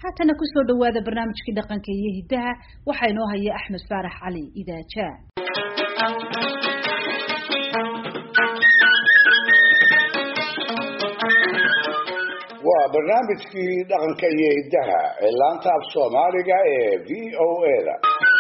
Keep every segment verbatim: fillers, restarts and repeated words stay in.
haatana ku soo dhawaada barnaamijkii dhaqanka iyo hidaha waxa inoo haya Axmed Faarax Cali Idaaja. waa barnaamijkii dhaqanka iyo hidaha ee laanta af Soomaaliga ee V O A da.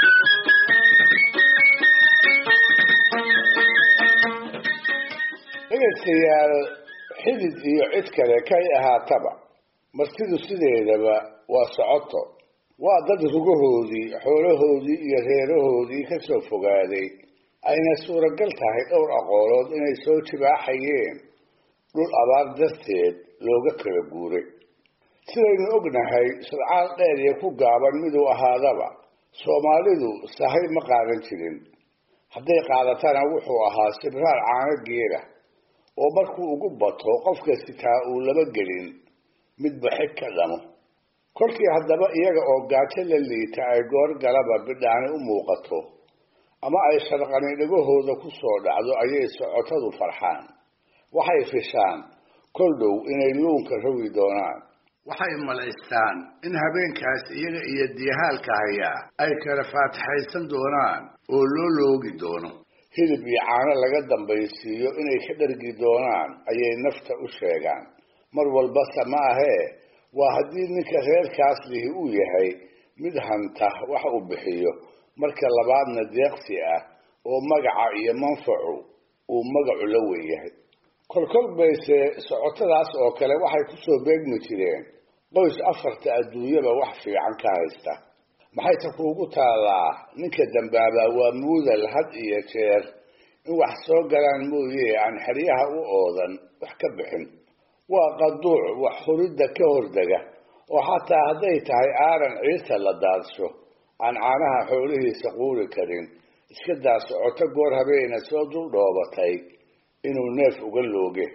dhegeystayaal xidid iyo cid kale kay ahaataba martidu sideedaba waa socoto waa dad rugahoodii xoolahoodii iyo reerahoodii ka soo fogaaday ayna suuragal tahay dhowr aqoolood inay soo jibaaxayeen dhul abaar darteed looga kala guuray sidaynu ognahay sudcaal dheer iyo ku gaaban miduu ahaadaba Soomaalidu sahay ma qaadan jirin hadday qaadatana wuxuu ahaa sibraar caano geela oo markuu ugu bato qofka sitaa uu laba gelin midba xig ka dhamo kolkii haddaba iyaga oo gaajo la liita ay goor galaba bidhaani u muuqato ama ay sharqani dhagahooda ku soo dhacdo ayay socotadu farxaan waxay fishaan kol dhow inay luunka rogi doonaan waxay malaystaan in habeenkaas iyaga iyo diyahaalka hayaa ay kala faataxaysan doonaan oo loo loogi doono hilib iyo caano laga dambaysiiyo inay ka dhargi doonaan ayay nafta u sheegaan mar walbase ma ahee waa haddii ninka reerkaas lihi uu yahay mid hanta wax uu bixiyo marka labaadna deeqsi ah oo magaca iyo manfacu uu magacu la weyn yahay kolkol bayse socotadaas oo kale waxay ku soo beegmi jireen qoys afarta adduunyaba wax fiican ka haysta maxay ta kuugu taalaa ninka dambaabaa waa muudal had iyo jeer in wax soo galaan mooye aan xeryaha u oodan wax ka bixin waa qaduuc wax huridda ka hordega oo xataa hadday tahay aaran ciirta la daadsho aan caanaha xoolihiisa quuri karin iska daa socoto goor habeena soo dul dhoobatay inuu neef uga looge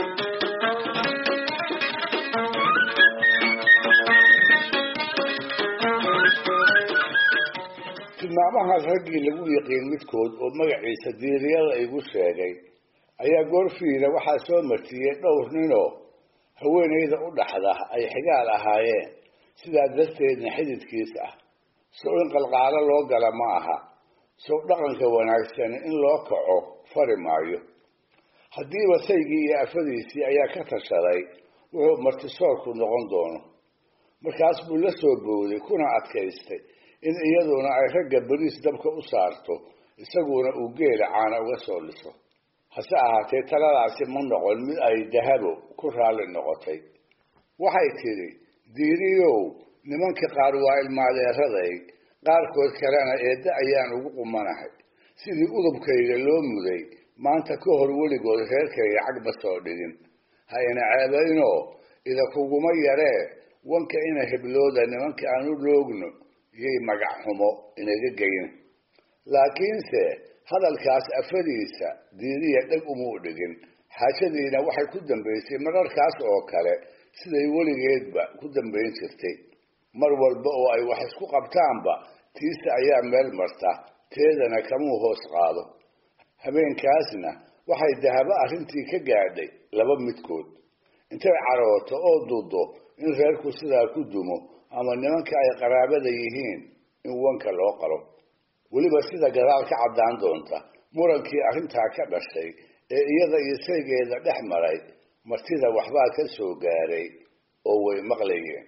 tilmaamahaas raggii lagu yiqiin midkood oo magaciisa diiriyada igu sheegay ayaa goorfiina waxaa soo martiyey dhowr ninoo haweenayda u dhaxda ay xigaal ahaayeen sidaa darteedna xididkiis ah sow in qalqaalo loo gala ma aha sow dhaqanka wanaagsan in loo kaco fari maayo haddiiba saygii iyo afadiisii ayaa ka tashaday wuxuu martisoorku noqon doono markaas buu la soo booday kuna adkaystay in iyaduna ay ragga bariis dabka u saarto isaguna uu geela caana uga soo liso hase ahaatee taladaasi ma noqon mid ay dahabo ku raalli noqotay waxay tidhi diiriyow nimanka qaar waa ilmaadeeraday qaarkood kalena eedda ayaan ugu qumanahay sidii udubkayga loo muday maanta ka hor weligood reerkayga cagba soo dhigin ha ina ceebaynoo ida kuguma yaree wanka ina hiblooda nimanka aan u loogno yay magac xumo inaga geyn laakiinse hadalkaas afadiisa diiriya dhag umuu dhigin xaajadiina waxay ku dambaysay mararkaas oo kale siday weligeedba ku dambayn jirtay mar walba oo ay wax isku qabtaanba tiisa ayaa meel marta teedana kamuu hoos qaado habeenkaasna waxay dahabo arrintii ka gaadhay laba midkood intay carooto oo dudo in reerku sidaa ku dumo ama nimanka ay qaraabada yihiin in wanka loo qalo weliba sida gadaal ka caddaan doonta murankii arrintaa ka dhashay ee iyada iyo saygeeda dhex maray martida waxbaa ka soo gaaray oo way maqlayeen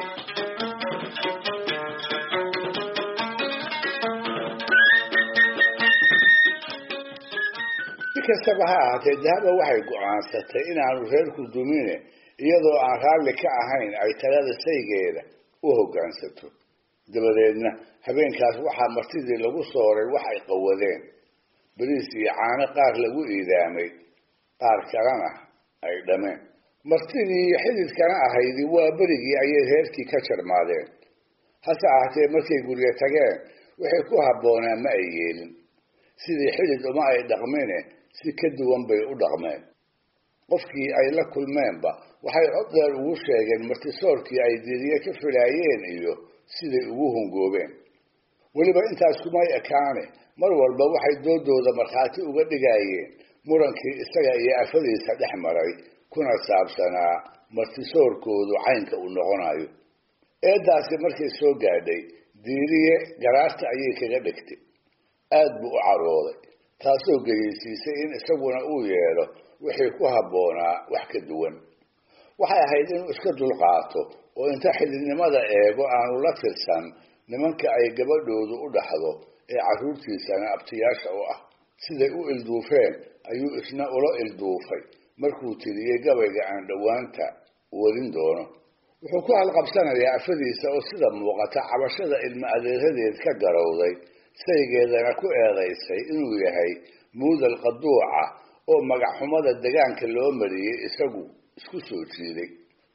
si kastaba ha ahaatee dahaba waxay go-aansatay inaanu reerku dumine iyadoo aan raalli ka ahayn ay talada saygeeda u hoggaansato dabadeedna habeenkaas waxaa martidii lagu sooray wax ay qawadeen bariis iyo caano qaar lagu iidaamay qaar kalena ay dhameen martidii iyo xididkana ahaydi waa berigii ayay reerkii ka jarmaadeen hase ahaatee markay guryo tageen waxay ku habboonaan ma ay yeelin sidii xidid uma ay dhaqmine si ka duwan bay u dhaqmeen qofkii ay la kulmeenba waxay cod dheer ugu sheegeen martisoorkii ay diiriye ka filaayeen iyo siday ugu hungoobeen weliba intaas kumay ekaane mar walba waxay doodooda markhaati uga dhigayeen murankii isaga iyo afadiisa dhex maray kuna saabsanaa martisoorkoodu caynka uu noqonayo eedaasi markay soo gaadhay diiriye garaasta ayay kaga dhigtay aad buu u carooday taasoo geyeysiisay in isaguna uu yeelo wixii ku habboonaa wax ka duwan waxay ahayd inuu iska dulqaato oo inta xididnimada eego aanu la tirsan nimanka ay gabadhoodu u dhaxdo ee carruurtiisana abtiyaasha u ah siday u ilduufeen ayuu isna ula ilduufay markuu tiriyey gabayga aan dhowaanta warin doono wuxuu ku halqabsanayaa afadiisa oo sida muuqata cabashada ilma adeeradeed ka garowday saygeedana ku eedaysay inuu yahay muudal qaduuca oo magaxxumada degaanka loo mariyey isagu isku soo jiiday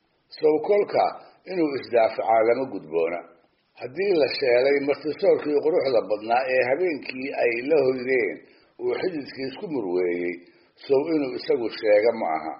sawkolka inuu isdaafacaa lama gudboona haddii la sheelay martisoorkii quruxda badnaa ee habeenkii ay la hoydeen uu xididkii isku murweeyey sow inuu isagu sheega ma aha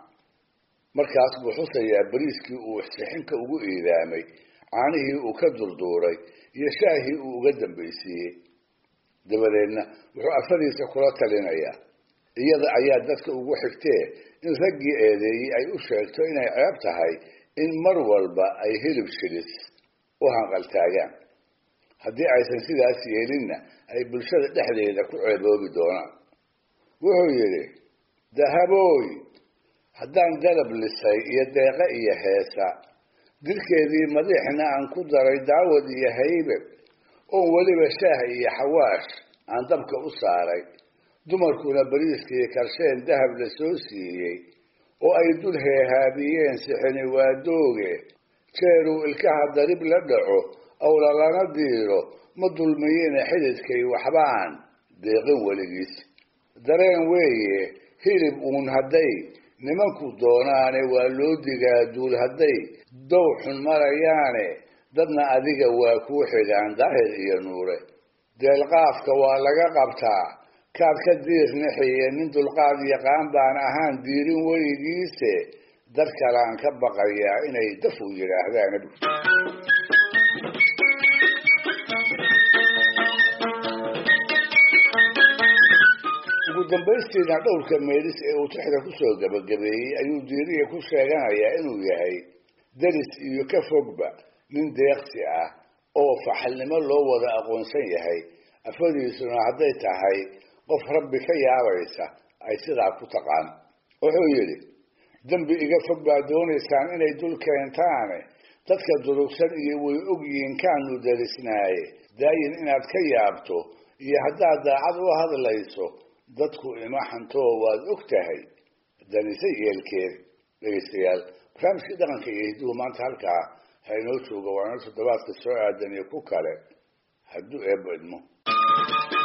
markaas buu xusayaa bariiskii uu sixinka ugu iidaamay caanihii uu ka durduuray iyo shaahii uu uga dambaysiiyey dabadeedna wuxuu afadiisa kula talinayaa iyada ayaa dadka ugu xigtee in raggii eedeeyey ay u sheegto inay ceeb tahay in mar walba ay hilib shilis u hanqaltaagaan haddii aysan sidaas yeelinna ay bulshada dhexdeeda ku ceeboobi doonaan wuxuu yidhi dahabooy haddaan dalab lisay iyo deeqe iyo heesa dilkeedii madiixna aan ku daray daawad iyo haybe oon weliba shaah iyo xawaash aan dabka u saaray dumarkuna bariiskii karsheen dahab la soo siiyey oo ay dul heehaabiyeen sixini waa dooge jeeruu ilkaha darib la dhaco awla lana diiro ma dulmiyeyna xididkay waxbaan deeqin weligiis dareen weeye hilib uun hadday nimanku doonaane waa loo digaa duul hadday dow xun marayaane dadna adiga waa kuu xigaan daahir iyo nuure deelqaafka waa laga qabtaa kaad ka diir nixiye nin dulqaad yaqaan baan ahaan diirin weligiise dad kalaan ka baqayaa inay daf u yidhaahdaan ugu dambaystiina dhowrka meelis ee uu tixda kusoo gabagabeeyey ayuu diiriya ku sheeganayaa inuu yahay daris iyo ka fogba nin deeqsi ah oo faxalnimo loo wada aqoonsan yahay afadiisuna hadday tahay qof rabbi ka yaabaysa ay sidaa ku taqaan wuxuu yidhi dembi iga fog baad doonaysaan inay dul keentaane dadka durugsan iyo way ogyihiin kaanu darisnaaye daayin inaad ka yaabto iyo haddaad daacad u hadlayso dadku ima xantoo waad og tahay danise yeelkeed dhegaystayaal barnaamijkii dhaqanka iyo hidduhu maanta halkaa ha inoo jooga waana toddobaadka soo aadan iyo ku kale hadduu eebbo idmo